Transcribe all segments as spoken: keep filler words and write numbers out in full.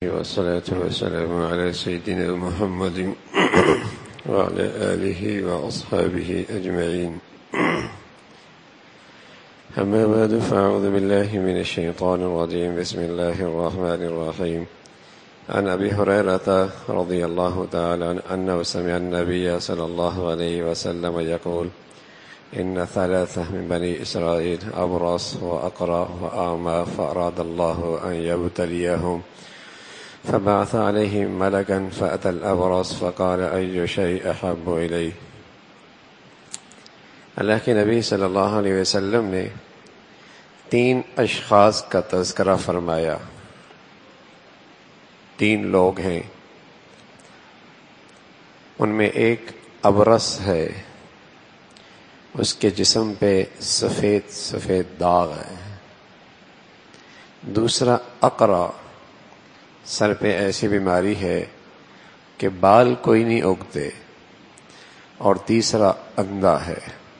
والصلاة والسلام على سيدنا محمد وعلى آله وأصحابه أجمعين. أما بعد فأعوذ بالله من الشيطان الرجيم. بسم الله الرحمن الرحيم. عن أبي هريرة رضي الله تعالى عنه أنه سمع النبي صلى الله عليه وسلم يقول: إن ثلاثة من بني إسرائيل أبرص وأقرأ وأعمى فأراد الله أن يبتليهم فبعث عليهم ملكا فأتى الأبرص فقال: أي شيء أحب إليه. اللہ کے نبی صلی اللہ علیہ وسلم نے تین اشخاص کا تذکرہ فرمایا. تین لوگ ہیں، ان میں ایک ابرص ہے، اس کے جسم پہ سفید سفید داغ ہے. دوسرا اقرا، سر پہ ایسی بیماری ہے کہ بال کوئی نہیں اگتے. اور تیسرا اندھا ہے.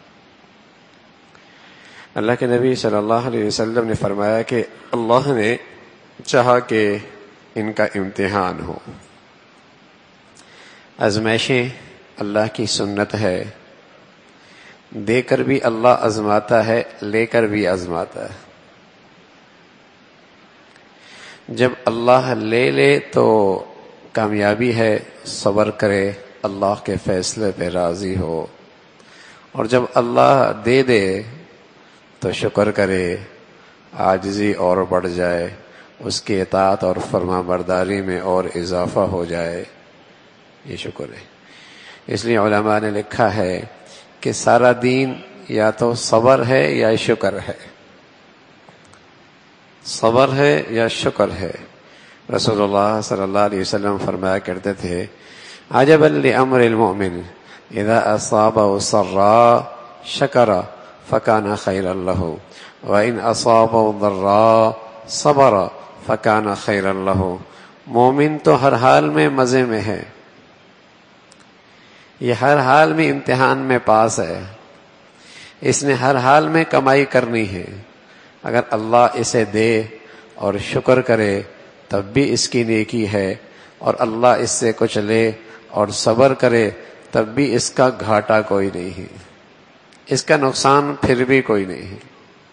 اللہ کے نبی صلی اللہ علیہ وسلم نے فرمایا کہ اللہ نے چاہا کہ ان کا امتحان ہو. آزمائشیں اللہ کی سنت ہے، دے کر بھی اللہ آزماتا ہے، لے کر بھی آزماتا ہے. جب اللہ لے لے تو کامیابی ہے، صبر کرے، اللہ کے فیصلے پہ راضی ہو. اور جب اللہ دے دے تو شکر کرے، عاجزی اور بڑھ جائے، اس کی اطاعت اور فرما برداری میں اور اضافہ ہو جائے. یہ شکر ہے. اس لیے علماء نے لکھا ہے کہ سارا دین یا تو صبر ہے یا شکر ہے، صبر ہے یا شکر ہے. رسول اللہ صلی اللہ علیہ وسلم فرمایا کرتے تھے: عجبا لامر المؤمن اذا اصابه سراء شکر فکان خیرا له وان اصابه ضراء صبر فکان خیرا له. مومن تو ہر حال میں مزے میں ہے، یہ ہر حال میں امتحان میں پاس ہے، اس نے ہر حال میں کمائی کرنی ہے. اگر اللہ اسے دے اور شکر کرے تب بھی اس کی نیکی ہے، اور اللہ اس سے کچھ لے اور صبر کرے تب بھی اس کا گھاٹا کوئی نہیں ہے، اس کا نقصان پھر بھی کوئی نہیں ہے.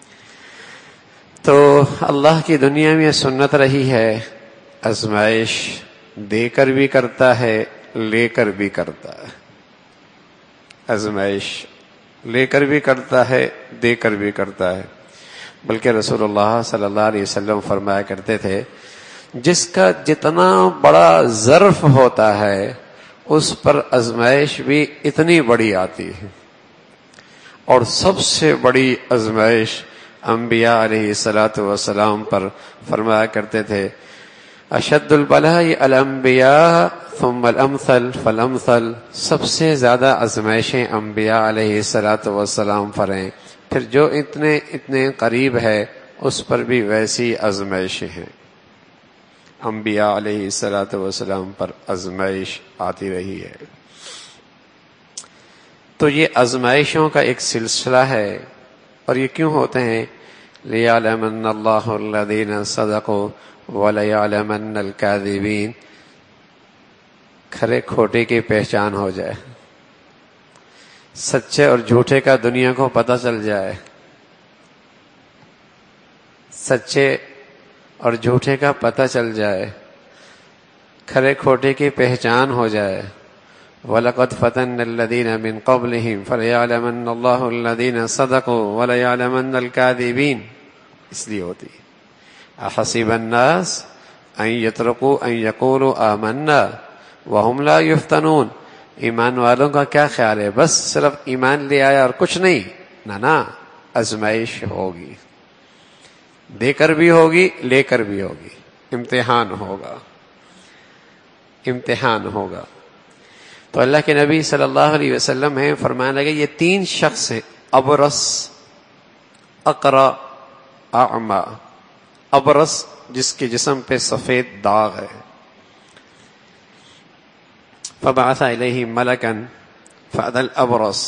تو اللہ کی دنیا میں سنت رہی ہے، آزمائش دے کر بھی کرتا ہے، لے کر بھی کرتا ہے. آزمائش لے کر بھی کرتا ہے، دے کر بھی کرتا ہے. بلکہ رسول اللہ صلی اللہ علیہ وسلم فرمایا کرتے تھے: جس کا جتنا بڑا ظرف ہوتا ہے اس پر آزمائش بھی اتنی بڑی آتی ہے. اور سب سے بڑی آزمائش انبیاء علیہ الصلاۃ والسلام پر فرمایا کرتے تھے: اشد البلاء الانبیاء ثم الامثل فالامثل. سب سے زیادہ آزمائشیں انبیاء علیہ الصلاۃ والسلام پر ہیں، پھر جو اتنے اتنے قریب ہے اس پر بھی ویسی آزمائشیں ہیں. انبیاء علیہ الصلاۃ والسلام پر آزمائش آتی رہی ہے. تو یہ آزمائشوں کا ایک سلسلہ ہے. اور یہ کیوں ہوتے ہیں؟ لِيَعْلَمَنَّ اللَّهُ الَّذِينَ صَدَقُوا وَلَيَعْلَمَنَّ الْكَاذِبِينَ. کھرے کھوٹے کی پہچان ہو جائے، سچے اور جھوٹے کا دنیا کو پتہ چل جائے، سچے اور جھوٹے کا پتہ چل جائے، کھرے کھوٹے کی پہچان ہو جائے. وَلَقَدْ فَتَنَّ الَّذِينَ مِن قَبْلِهِمْ فَلَيَعْلَمَنَّ اللَّهُ الَّذِينَ صَدَقُوا وَلَيَعْلَمَنَّ الْكَاذِبِينَ. اس لیے ہوتی احسب الناس ان يتركوا ان يقولوا آمنا وهم لا يفتنون. ایمان والوں کا کیا خیال ہے بس صرف ایمان لے آیا اور کچھ نہیں؟ نہ نہ، آزمائش ہوگی، دے کر بھی ہوگی، لے کر بھی ہوگی. امتحان ہوگا، امتحان ہوگا. تو اللہ کے نبی صلی اللہ علیہ وسلم ہیں، فرمانے لگے یہ تین شخص ہیں: ابرص، اقرا، اعمی. ابرص جس کے جسم پہ سفید داغ ہے. فبعث الیہ ملکا فأتى الابرص.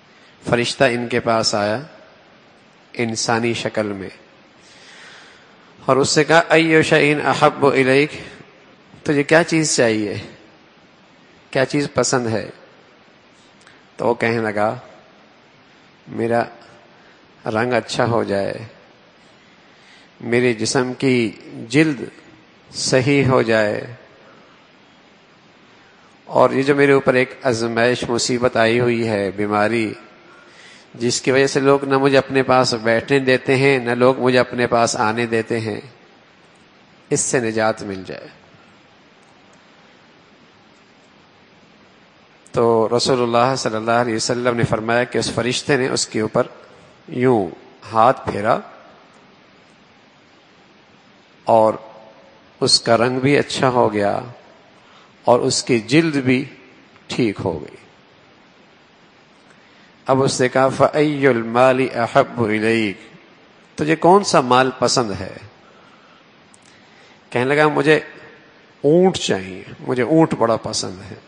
فرشتہ ان کے پاس آیا انسانی شکل میں. اور اس سے کہا ایو شیء احب الیک، تجھے کیا چیز چاہیے، کیا چیز پسند ہے؟ تو وہ کہنے لگا میرا رنگ اچھا ہو جائے، میرے جسم کی جلد صحیح ہو جائے، اور یہ جو میرے اوپر ایک آزمائش مصیبت آئی ہوئی ہے، بیماری، جس کی وجہ سے لوگ نہ مجھے اپنے پاس بیٹھنے دیتے ہیں نہ لوگ مجھے اپنے پاس آنے دیتے ہیں، اس سے نجات مل جائے۔ تو رسول اللہ صلی اللہ علیہ وسلم نے فرمایا کہ اس فرشتے نے اس کے اوپر یوں ہاتھ پھیرا اور اس کا رنگ بھی اچھا ہو گیا اور اس کی جلد بھی ٹھیک ہو گئی۔ اب اس نے کہا فَأَيُّ الْمَالِ أَحَبُّ إِلَيْكَ، تجھے کون سا مال پسند ہے؟ کہنے لگا مجھے اونٹ چاہیے، مجھے اونٹ بڑا پسند ہے۔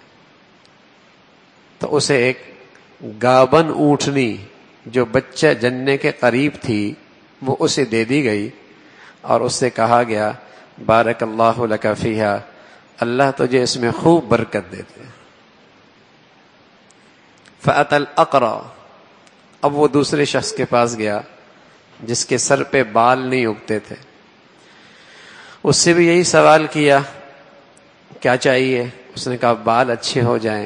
تو اسے ایک گابن اونٹنی جو بچہ جننے کے قریب تھی وہ اسے دے دی گئی، اور اس سے کہا گیا بارک اللہ لک فیہا، اللہ تجھے اس میں خوب برکت دے دے۔ فأتی الأقرع، اب وہ دوسرے شخص کے پاس گیا جس کے سر پہ بال نہیں اگتے تھے، اس سے بھی یہی سوال کیا کیا چاہیے؟ اس نے کہا بال اچھے ہو جائیں،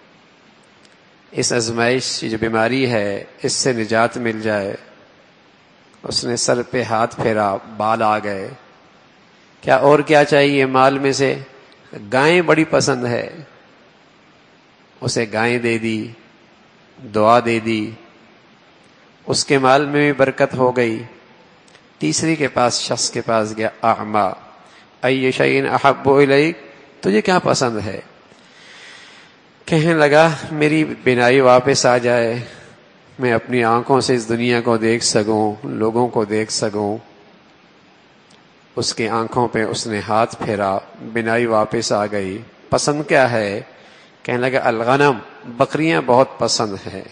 اس ازمائش کی جو بیماری ہے اس سے نجات مل جائے۔ اس نے سر پہ ہاتھ پھیرا، بال آ گئے۔ کیا اور کیا چاہیے مال میں سے؟ گائیں بڑی پسند ہے، اسے گائیں دے دی، دعا دے دی، اس کے مال میں بھی برکت ہو گئی۔ تیسری کے پاس شخص کے پاس گیا اعمی، ای شیء احب الیک، تجھے کیا پسند ہے؟ کہنے لگا میری بینائی واپس آ جائے، میں اپنی آنکھوں سے اس دنیا کو دیکھ سکوں، لوگوں کو دیکھ سکوں۔ اس کی آنکھوں پہ اس نے ہاتھ پھیرا، بینائی واپس آ گئی۔ پسند کیا ہے؟ کہنے لگا الغنم، بکریاں بہت پسند ہے۔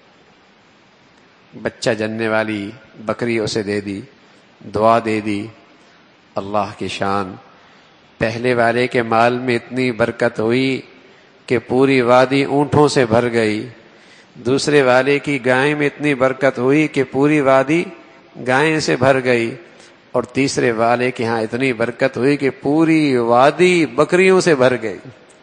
بچہ جننے والی بکری اسے دے دی، دعا دے دی۔ اللہ کی شان، پہلے والے کے مال میں اتنی برکت ہوئی کہ پوری وادی اونٹوں سے بھر گئی، دوسرے والے کی گائے میں اتنی برکت ہوئی کہ پوری وادی گائے سے بھر گئی، اور تیسرے والے کے ہاں اتنی برکت ہوئی کہ پوری وادی بکریوں سے بھر گئی۔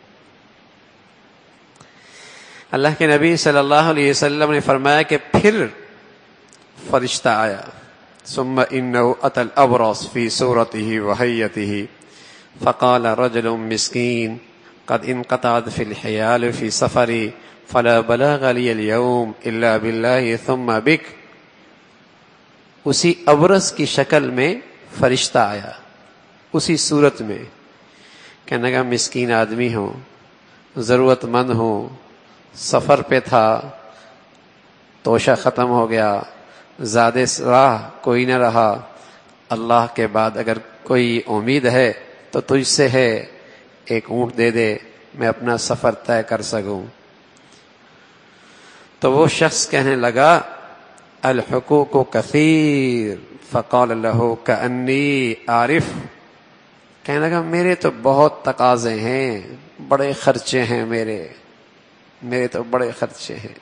اللہ کے نبی صلی اللہ علیہ وسلم نے فرمایا کہ پھر فرشتہ آیا، ثم انه اتى الابرص في صورته وهيئته فقال رجل مسكين قد انقطعت في الحيال في سفري فلا بلاغ لي اليوم الا بالله ثم بك۔ اسی ابرص کی شکل میں فرشتہ آیا، اسی صورت میں، کہنے لگا مسکین آدمی ہوں، ضرورت مند ہوں، سفر پہ تھا، توشہ ختم ہو گیا، زیادہ راہ کوئی نہ رہا، اللہ کے بعد اگر کوئی امید ہے تو تجھ سے ہے، ایک اونٹ دے دے میں اپنا سفر طے کر سکوں۔ تو وہ شخص کہنے لگا الحقوق کثیر فقال له کأنی عارف، کہنے لگا میرے تو بہت تقاضے ہیں، بڑے خرچے ہیں، میرے میرے تو بڑے خرچے ہیں،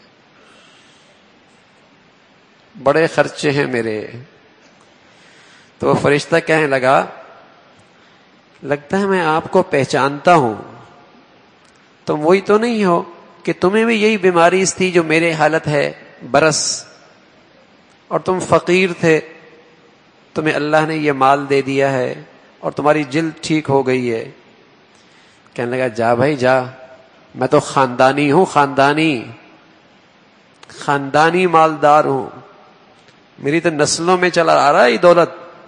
بڑے خرچے ہیں میرے۔ تو وہ فرشتہ کہنے لگا لگتا ہے میں آپ کو پہچانتا ہوں، تم وہی تو نہیں ہو کہ تمہیں بھی یہی بیماری تھی جو میرے حالت ہے، برس، اور تم فقیر تھے، تمہیں اللہ نے یہ مال دے دیا ہے اور تمہاری جلد ٹھیک ہو گئی ہے۔ کہنے لگا جا بھائی جا، میں تو خاندانی ہوں، خاندانی خاندانی مالدار ہوں، میری تو نسلوں میں چلا آ رہا ہے یہ دولت،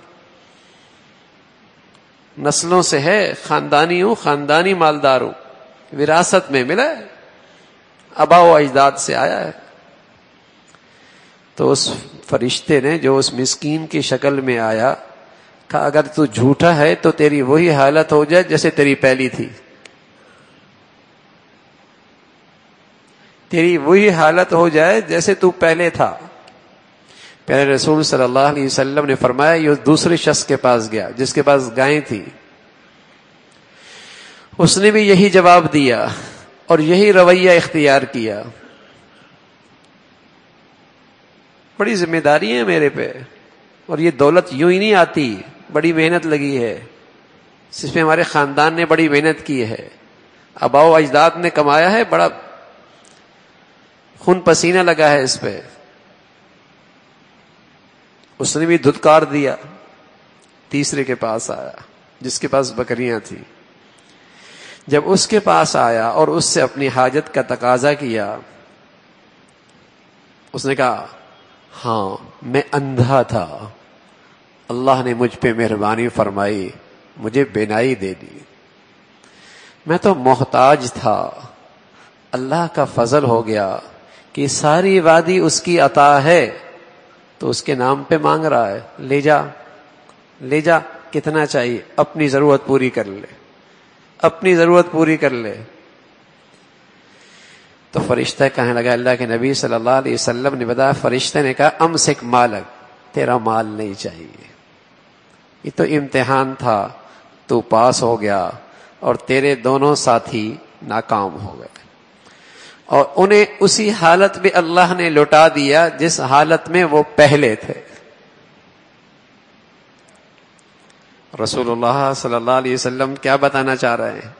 نسلوں سے ہے، خاندانی ہوں، خاندانی مالدار ہوں، وراثت میں ملا ہے، آبا و اجداد سے آیا ہے۔ تو اس فرشتے نے جو اس مسکین کی شکل میں آیا کہا اگر تو جھوٹا ہے تو تیری وہی حالت ہو جائے جیسے تیری پہلی تھی، تیری وہی حالت ہو جائے جیسے تو پہلے تھا۔ پیارے رسول صلی اللہ علیہ وسلم نے فرمایا یہ دوسرے شخص کے پاس گیا جس کے پاس گائیں تھی، اس نے بھی یہی جواب دیا اور یہی رویہ اختیار کیا. بڑی ذمہ داری ہے میرے پہ، اور یہ دولت یوں ہی نہیں آتی، بڑی محنت لگی ہے، اس پہ ہمارے خاندان نے بڑی محنت کی ہے، آباء و اجداد نے کمایا ہے، بڑا خون پسینہ لگا ہے اس پہ. اس نے بھی دھتکار دیا. تیسرے کے پاس آیا جس کے پاس بکریاں تھیں. جب اس کے پاس آیا اور اس سے اپنی حاجت کا تقاضا کیا، اس نے کہا ہاں میں اندھا تھا، اللہ نے مجھ پہ مہربانی فرمائی، مجھے بینائی دے دی. میں تو محتاج تھا، اللہ کا فضل ہو گیا کہ ساری وادی اس کی عطا ہے، تو اس کے نام پہ مانگ رہا ہے، لے جا لے جا، کتنا چاہیے، اپنی ضرورت پوری کر لے، اپنی ضرورت پوری کر لے. تو فرشتہ کہنے لگا، اللہ کے نبی صلی اللہ علیہ وسلم نے بتایا، فرشتے نے کہا امسک مالک، تیرا مال نہیں چاہیے، یہ تو امتحان تھا، تو پاس ہو گیا اور تیرے دونوں ساتھی ناکام ہو گئے، اور انہیں اسی حالت میں اللہ نے لوٹا دیا جس حالت میں وہ پہلے تھے. رسول اللہ صلی اللہ علیہ وسلم کیا بتانا چاہ رہے ہیں؟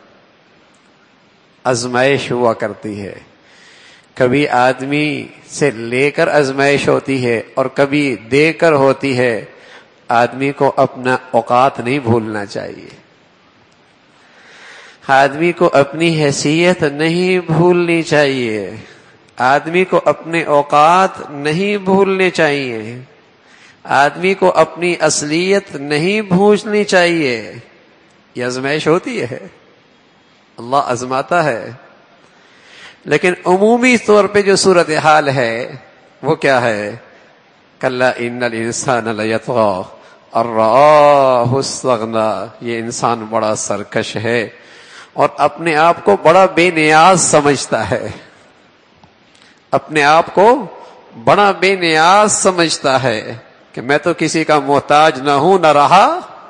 آزمائش ہوا کرتی ہے، کبھی آدمی سے لے کر آزمائش ہوتی ہے اور کبھی دے کر ہوتی ہے. آدمی کو اپنا اوقات نہیں بھولنا چاہیے، آدمی کو اپنی حیثیت نہیں بھولنی چاہیے، آدمی کو اپنے اوقات نہیں بھولنے چاہیے، آدمی کو اپنی اصلیت نہیں بھولنی چاہیے. یہ آزمائش ہوتی ہے، اللہ آزماتا ہے، لیکن عمومی طور پہ جو صورتحال ہے وہ کیا ہے؟ کلا ان الانسان لیطغی ان رآہ استغنی. یہ انسان بڑا سرکش ہے اور اپنے آپ کو بڑا بے نیاز سمجھتا ہے، اپنے آپ کو بڑا بے نیاز سمجھتا ہے کہ میں تو کسی کا محتاج نہ ہوں نہ رہا،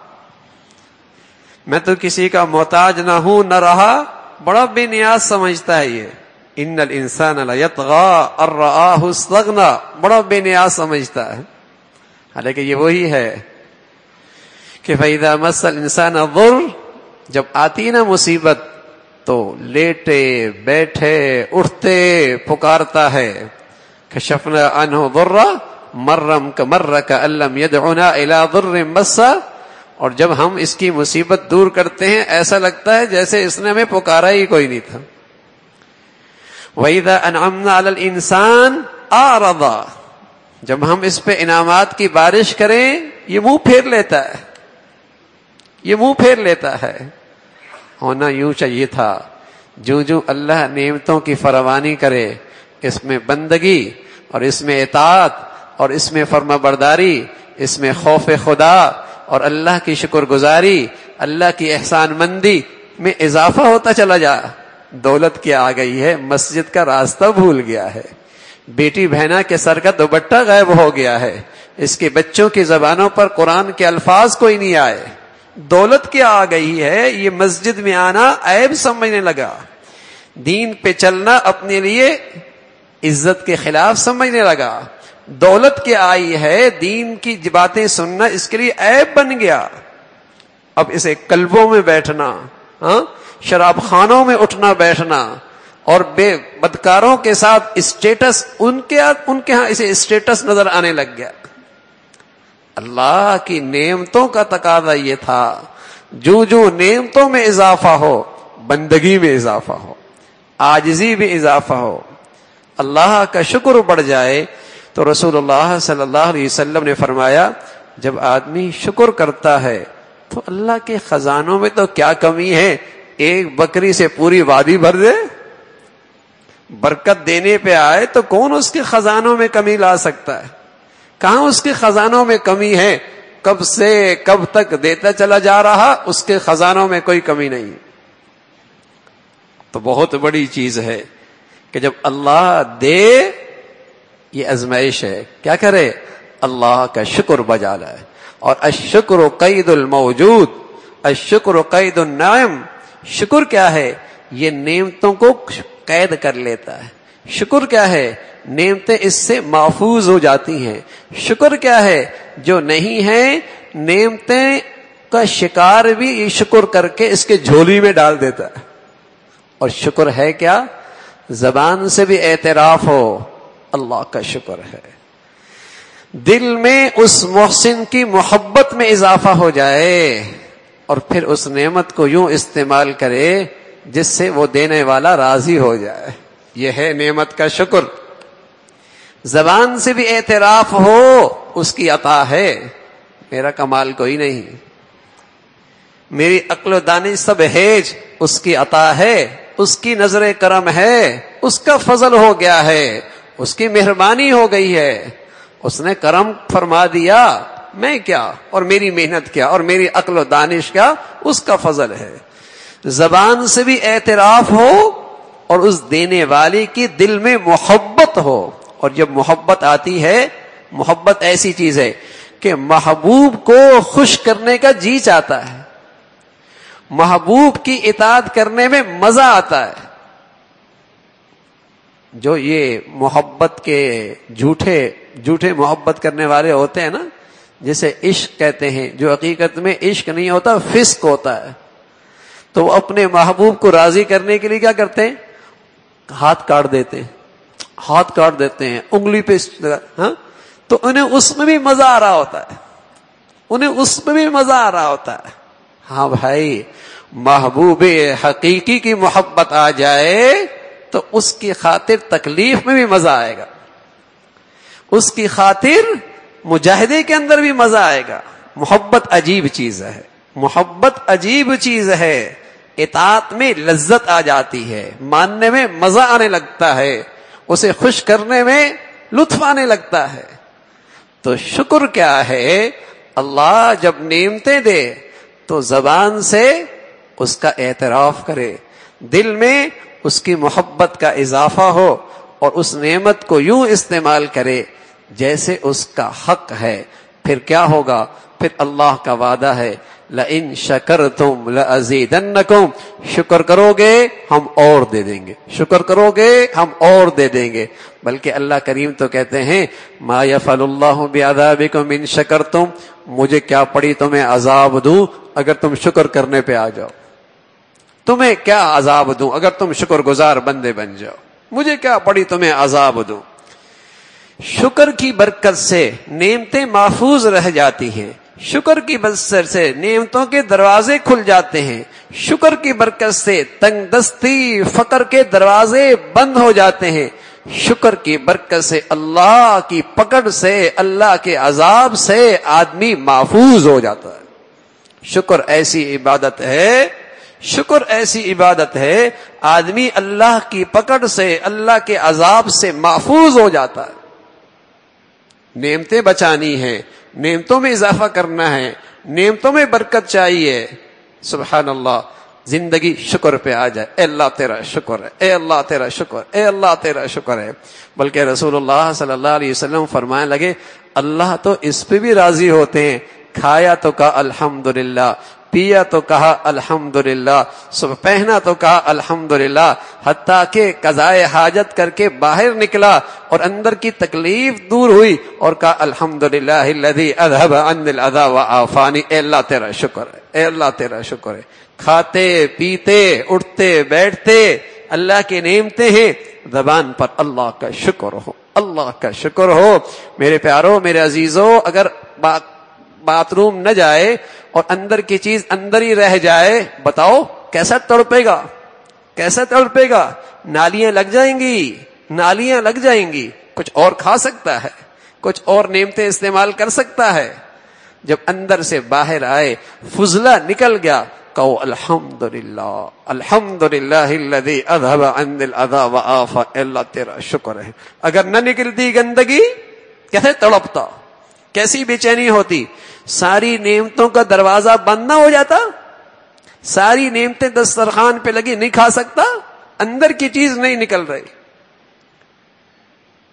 میں تو کسی کا محتاج نہ ہوں نہ رہا، بڑا بے نیاز سمجھتا ہے. یہ ان الانسان لیطغی ان رآہ استغنی، بڑا بے نیاز سمجھتا ہے. حالانکہ یہ وہی ہے کہ فَإِذَا مَسَّ الْإِنسَانَ الضُّرُّ، جب آتی نا مصیبت تو لیٹے بیٹھے اٹھتے پکارتا ہے. کشفنا عنہ ضرہ مرم کمر کأن لم يدعنا الى ضر مسہ، اور جب ہم اس کی مصیبت دور کرتے ہیں ایسا لگتا ہے جیسے اس نے ہمیں پکارا ہی کوئی نہیں تھا. وَإِذَا أَنْعَمْنَا عَلَى الْإِنسَانِ أَعْرَضَ، جب ہم اس پہ انعامات کی بارش کریں یہ منہ پھیر لیتا ہے، یہ منہ پھیر لیتا ہے. ہونا یوں چاہیے تھا، جو جو اللہ نعمتوں کی فراوانی کرے اس میں بندگی اور اس میں اطاعت اور اس میں فرما برداری، اس میں خوف خدا اور اللہ کی شکر گزاری، اللہ کی احسان مندی میں اضافہ ہوتا چلا جا. دولت کیا آ گئی ہے، مسجد کا راستہ بھول گیا ہے، بیٹی بہنا کے سر کا دوپٹہ غائب ہو گیا ہے، اس کے بچوں کی زبانوں پر قرآن کے الفاظ کوئی نہیں آئے. دولت کیا آ گئی ہے، یہ مسجد میں آنا عیب سمجھنے لگا، دین پہ چلنا اپنے لیے عزت کے خلاف سمجھنے لگا. دولت کیا آئی ہے، دین کی باتیں سننا اس کے لیے عیب بن گیا. اب اسے کلبوں میں بیٹھنا، ہاں شراب خانوں میں اٹھنا بیٹھنا اور بے بدکاروں کے ساتھ اسٹیٹس، ان کے ان کے ہاں اسے اسٹیٹس نظر آنے لگ گیا. اللہ کی نعمتوں کا تقاضا یہ تھا، جو جو نعمتوں میں اضافہ ہو، بندگی میں اضافہ ہو، عاجزی میں اضافہ ہو، اللہ کا شکر بڑھ جائے. تو رسول اللہ صلی اللہ علیہ وسلم نے فرمایا جب آدمی شکر کرتا ہے تو اللہ کے خزانوں میں تو کیا کمی ہے، ایک بکری سے پوری وادی بھر دے. برکت دینے پہ آئے تو کون اس کے خزانوں میں کمی لا سکتا ہے؟ کہاں اس کے خزانوں میں کمی ہے؟ کب سے کب تک دیتا چلا جا رہا، اس کے خزانوں میں کوئی کمی نہیں. تو بہت بڑی چیز ہے کہ جب اللہ دے، یہ آزمائش ہے. کیا کرے؟ اللہ کا شکر بجا لائے. اور الشکر قید الموجود، الشکر قید النعم. شکر کیا ہے؟ یہ نعمتوں کو قید کر لیتا ہے. شکر کیا ہے؟ نعمتیں اس سے محفوظ ہو جاتی ہیں. شکر کیا ہے؟ جو نہیں ہے نعمتیں کا شکار بھی یہ شکر کر کے اس کے جھولی میں ڈال دیتا ہے. اور شکر ہے کیا؟ زبان سے بھی اعتراف ہو اللہ کا شکر ہے، دل میں اس محسن کی محبت میں اضافہ ہو جائے، اور پھر اس نعمت کو یوں استعمال کرے جس سے وہ دینے والا راضی ہو جائے. یہ ہے نعمت کا شکر. زبان سے بھی اعتراف ہو اس کی عطا ہے، میرا کمال کوئی نہیں، میری عقل و دانش سب ہیج اس کی عطا ہے، اس کی نظر کرم ہے، اس کا فضل ہو گیا ہے، اس کی مہربانی ہو گئی ہے، اس نے کرم فرما دیا. میں کیا اور میری محنت کیا اور میری عقل و دانش کیا، اس کا فضل ہے. زبان سے بھی اعتراف ہو اور اس دینے والے کی دل میں محبت ہو. اور جب محبت آتی ہے، محبت ایسی چیز ہے کہ محبوب کو خوش کرنے کا جی چاہتا ہے، محبوب کی اطاعت کرنے میں مزہ آتا ہے. جو یہ محبت کے جھوٹے جھوٹے محبت کرنے والے ہوتے ہیں نا، جسے عشق کہتے ہیں، جو حقیقت میں عشق نہیں ہوتا، فسق ہوتا ہے، تو وہ اپنے محبوب کو راضی کرنے کے لیے کیا کرتے ہیں؟ ہاتھ کاٹ دیتے ہیں، ہاتھ کاٹ دیتے ہیں، انگلی پہ، ہاں، تو انہیں اس میں بھی مزہ آ رہا ہوتا ہے، انہیں اس میں بھی مزہ آ رہا ہوتا ہے. ہاں بھائی، محبوب حقیقی کی محبت آ جائے تو اس کی خاطر تکلیف میں بھی مزہ آئے گا، اس کی خاطر مجاہدے کے اندر بھی مزہ آئے گا. محبت عجیب چیز ہے، محبت عجیب چیز ہے. اطاعت میں لذت آ جاتی ہے، ماننے میں مزہ آنے لگتا ہے، اسے خوش کرنے میں لطف آنے لگتا ہے. تو شکر کیا ہے؟ اللہ جب نعمتیں دے تو زبان سے اس کا اعتراف کرے، دل میں اس کی محبت کا اضافہ ہو، اور اس نعمت کو یوں استعمال کرے جیسے اس کا حق ہے. پھر کیا ہوگا؟ پھر اللہ کا وعدہ ہے لئن شکرتم لازیدنکم، شکر کرو گے ہم اور دے دیں گے، شکر کرو گے ہم اور دے دیں گے. بلکہ اللہ کریم تو کہتے ہیں ما یفعل اللہ بعذابکم ان شکرتم، مجھے کیا پڑی تمہیں عذاب دوں اگر تم شکر کرنے پہ آ جاؤ، تمہیں کیا عذاب دوں اگر تم شکر گزار بندے بن جاؤ، مجھے کیا پڑی تمہیں عذاب دوں. شکر کی برکت سے نعمتیں محفوظ رہ جاتی ہیں، شکر کی برکت سے نعمتوں کے دروازے کھل جاتے ہیں، شکر کی برکت سے تنگ دستی فقر کے دروازے بند ہو جاتے ہیں، شکر کی برکت سے اللہ کی پکڑ سے، اللہ کے عذاب سے آدمی محفوظ ہو جاتا ہے. شکر ایسی عبادت ہے، شکر ایسی عبادت ہے، آدمی اللہ کی پکڑ سے، اللہ کے عذاب سے محفوظ ہو جاتا ہے. نعمتیں بچانی ہیں، نعمتوں میں اضافہ کرنا ہے، نعمتوں میں برکت چاہیے. سبحان اللہ، زندگی شکر پہ آ جائے، اے اللہ تیرا شکر ہے، اے اللہ تیرا شکر، اے اللہ تیرا شکر ہے. بلکہ رسول اللہ صلی اللہ علیہ وسلم فرمانے لگے اللہ تو اس پہ بھی راضی ہوتے ہیں، کھایا تو کہا الحمدللہ، پیا تو کہا الحمدللہ، صبح پہنا تو کہا الحمدللہ، حتیٰ کہ قضائے حاجت کر کے باہر نکلا اور اندر کی تکلیف دور ہوئی اور کہا الحمدللہ الذی اذھب عنی الاذی وعافانی. اے اللہ تیرا شکر ہے، اے اللہ تیرا شکر ہے. کھاتے پیتے اٹھتے بیٹھتے اللہ کی نعمتیں ہیں، زبان پر اللہ کا شکر ہو، اللہ کا شکر ہو. میرے پیارو، میرے عزیزو، اگر باتھ روم نہ جائے اور اندر کی چیز اندر ہی رہ جائے، بتاؤ کیسا تڑپے گا، کیسا تڑپے گا. نالیاں لگ جائیں گی، نالیاں لگ جائیں گی. کچھ اور کھا سکتا ہے، کچھ اور نعمتیں استعمال کر سکتا ہے. جب اندر سے باہر آئے، فضلہ نکل گیا، کہو الحمدللہ، الحمدللہ الذی اذھب عنی الاذی وعافا. اللہ تیرا شکر ہے. اگر نہ نکلتی گندگی، کیسے تڑپتا، کیسی بے چینی ہوتی. ساری نعمتوں کا دروازہ بند نہ ہو جاتا، ساری نعمتیں دسترخوان پہ لگی، نہیں کھا سکتا، اندر کی چیز نہیں نکل رہی.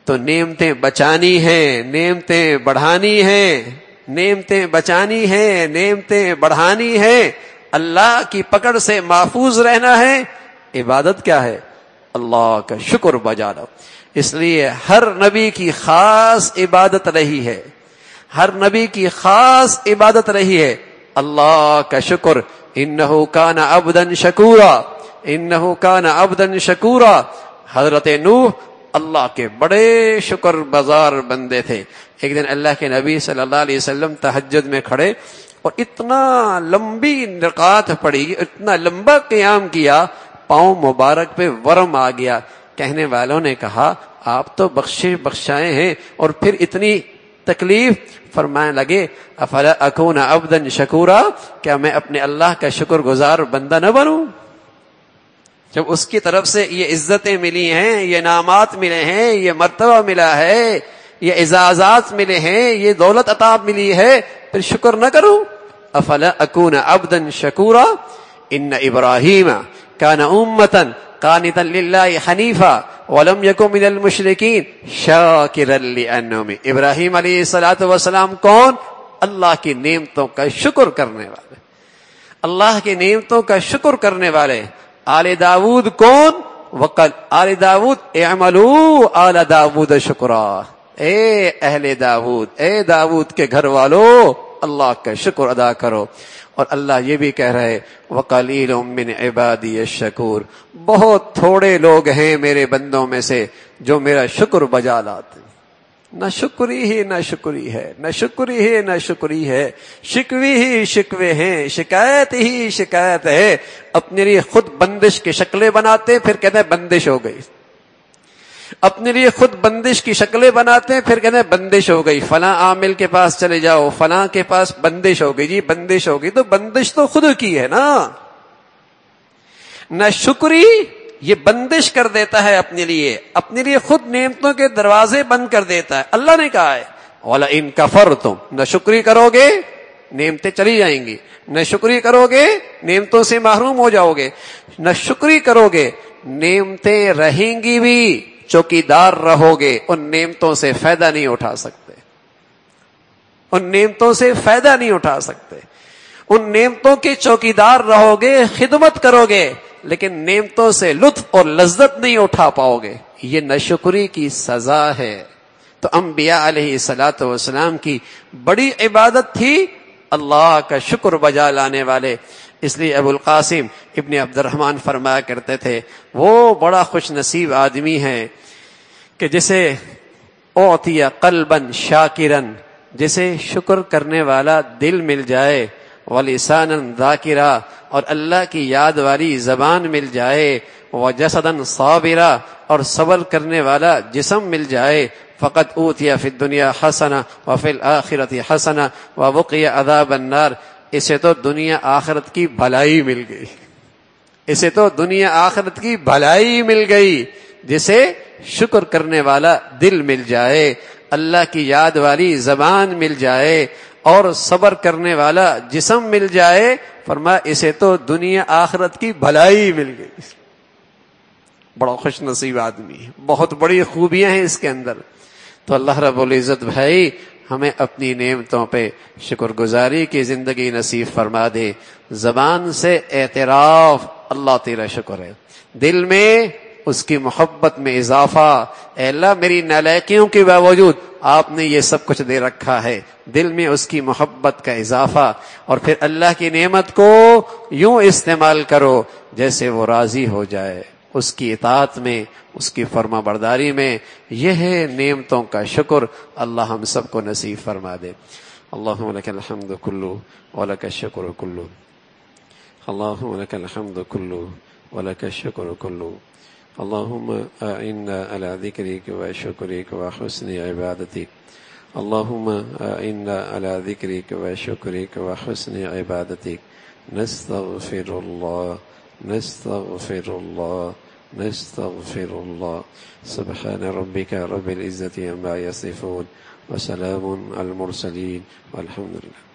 تو نعمتیں بچانی ہیں، نعمتیں بڑھانی ہیں، نعمتیں بچانی ہیں، نعمتیں بڑھانی ہیں، اللہ کی پکڑ سے محفوظ رہنا ہے۔ عبادت کیا ہے؟ اللہ کا شکر بجا لو۔ اس لیے ہر نبی کی خاص عبادت رہی ہے، ہر نبی کی خاص عبادت رہی ہے اللہ کا شکر۔ انہ کان عبدا شکورا، انہ کان عبدا شکورا۔ حضرت نوح اللہ کے بڑے شکر بازار بندے تھے۔ ایک دن اللہ کے نبی صلی اللہ علیہ وسلم تہجد میں کھڑے اور اتنا لمبی رکعت پڑی، اتنا لمبا قیام کیا، پاؤں مبارک پہ ورم آ گیا۔ کہنے والوں نے کہا آپ تو بخشے بخشائے ہیں اور پھر اتنی تکلیف؟ فرمانے لگے افلا اکون عبدا شکورا، کیا میں اپنے اللہ کا شکر گزار بندہ نہ بنوں؟ جب اس کی طرف سے یہ عزتیں ملی ہیں، یہ انعامات ملے ہیں، یہ مرتبہ ملا ہے، یہ اعزازات ملے ہیں، یہ دولت عطا ملی ہے، پھر شکر نہ کروں؟ افلا اکون عبدا شکورا ان ابراہیم کان امتا قانتا للہ حنیفا ولم یکن من المشرکین شاکرا لانعمہ۔ ابراہیم علیہ الصلوۃ والسلام کون؟ اللہ کی نعمتوں کا شکر کرنے والے، اللہ کی نعمتوں کا شکر کرنے والے۔ آل داود کون؟ وقال آل داود اعملوا آل داود شکرا۔ اے اہل داود، اے داود کے گھر والو، اللہ کا شکر ادا کرو۔ اور اللہ یہ بھی کہہ رہے وَقَلِيلٌ مِّنْ عِبَادِيَ الشَّكُورُ، بہت تھوڑے لوگ ہیں میرے بندوں میں سے جو میرا شکر بجا لاتے۔ نہ شکری ہی نہ شکری ہے، نہ شکری ہی نہ شکری ہے، شکوی ہی شکوے ہیں، شکایت ہی شکایت ہے۔ اپنے لیے خود بندش کی شکلیں بناتے پھر کہتے ہیں بندش ہو گئی، اپنے لیے خود بندش کی شکلیں بناتے ہیں پھر کہتے ہیں بندش ہو گئی، فلاں عامل کے پاس چلے جاؤ، فلاں کے پاس بندش ہو گئی، جی بندش ہو گئی، تو بندش تو خود کی ہے نا۔ نہ شکری یہ بندش کر دیتا ہے اپنے لیے، اپنے لیے خود نعمتوں کے دروازے بند کر دیتا ہے۔ اللہ نے کہا ہے وَلَئِن كَفَرْتُمْ، نہ شکری کرو گے نعمتیں چلی جائیں گی، نہ شکری کرو گے نعمتوں سے محروم ہو جاؤ گے، نہ شکری کرو گے نعمتیں رہیں گی بھی، چوکیدار رہو گے، ان نعمتوں سے فائدہ نہیں اٹھا سکتے، ان نعمتوں سے فائدہ نہیں اٹھا سکتے، ان نعمتوں کے چوکیدار رہو گے، خدمت کرو گے، لیکن نعمتوں سے لطف اور لذت نہیں اٹھا پاؤ گے۔ یہ ناشکری کی سزا ہے۔ تو انبیاء علیہ الصلوۃ والسلام کی بڑی عبادت تھی اللہ کا شکر بجا لانے والے۔ اس لیے ابو القاسم ابن عبد الرحمن فرمایا کرتے تھے وہ بڑا خوش نصیب آدمی ہے کہ جسے اعطی قلبا شاکرا، جسے شکر کرنے والا دل مل جائے، ولسانا ذاکرا، اور اللہ کی یاد والی زبان مل جائے، وجسدا صابرا، اور صبر کرنے والا جسم مل جائے، فقد اوتیا فی الدنیا حسنہ وفی الآخرۃ حسنہ ووقی عذاب النار۔ اسے تو دنیا آخرت کی بھلائی مل گئی، اسے تو دنیا آخرت کی بھلائی مل گئی۔ جسے شکر کرنے والا دل مل جائے، اللہ کی یاد والی زبان مل جائے، اور صبر کرنے والا جسم مل جائے، فرمایا اسے تو دنیا آخرت کی بھلائی مل گئی۔ بڑا خوش نصیب آدمی ہے، بہت بڑی خوبیاں ہیں اس کے اندر۔ تو اللہ رب العزت بھائی ہمیں اپنی نعمتوں پہ شکر گزاری کی زندگی نصیب فرما دے۔ زبان سے اعتراف اللہ تیرا شکر ہے، دل میں اس کی محبت میں اضافہ، اے اللہ میری نالائکیوں کے باوجود آپ نے یہ سب کچھ دے رکھا ہے، دل میں اس کی محبت کا اضافہ، اور پھر اللہ کی نعمت کو یوں استعمال کرو جیسے وہ راضی ہو جائے، اس کی اطاعت میں، اس کی فرما برداری میں۔ یہ ہے نعمتوں کا شکر، اللہ ہم سب کو نصیب فرما دے۔ اللہم لک الحمد کلو ولک الشکر کلو، اللہم لک الحمد کلو ولک الشکر کلو، اللہم اعنا علی ذکرک و شکرک و حسن عبادتک، اللہم اعنا علی ذکرک و شکرک و حسن عبادتک، نستغفر اللہ نستغفر اللہ نستغفر اللہ۔ سبحان ربک رب العزة عما یصفون وسلام علی المرسلین والحمد للہ۔